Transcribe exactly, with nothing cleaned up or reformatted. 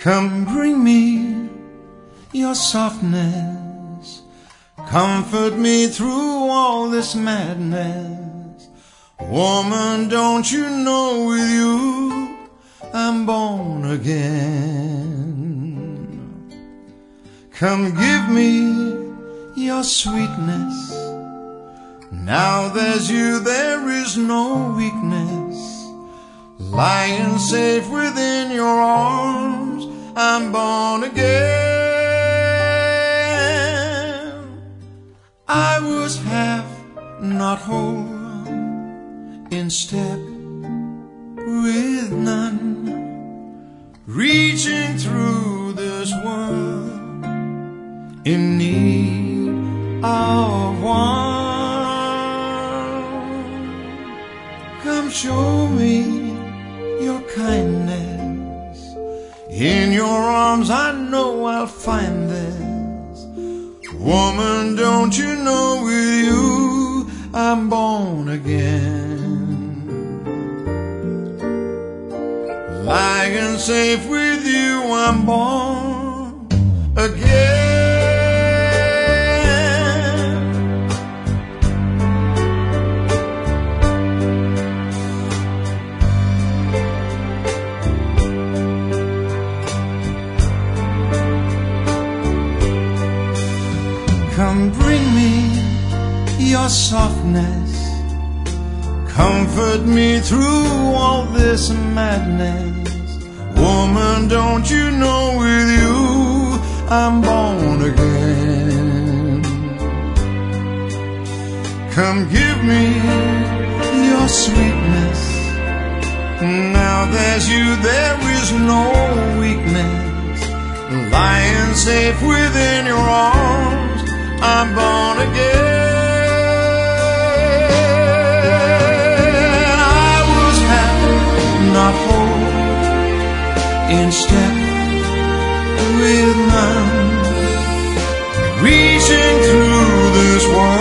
Come bring me your softness, comfort me through all this madness. Woman, don't you know with you I'm born again. Come give me your sweetness. Now there's you, there is no weakness. Lying safe within your arms, I'm born again. I was half, not whole, in step with none, reaching through this world in need of one. Come show me your kindness. In your arms I know I'll find this. Woman, don't you know with you I'm born again. Lying safe with you I'm born again. Come bring me your softness, comfort me through all this madness. Woman, don't you know with you I'm born again. Come give me your sweetness. Now there's you, there is no weakness. Lying safe within your arms, I'm born again. I was happy, not whole, in step with none, reaching through this world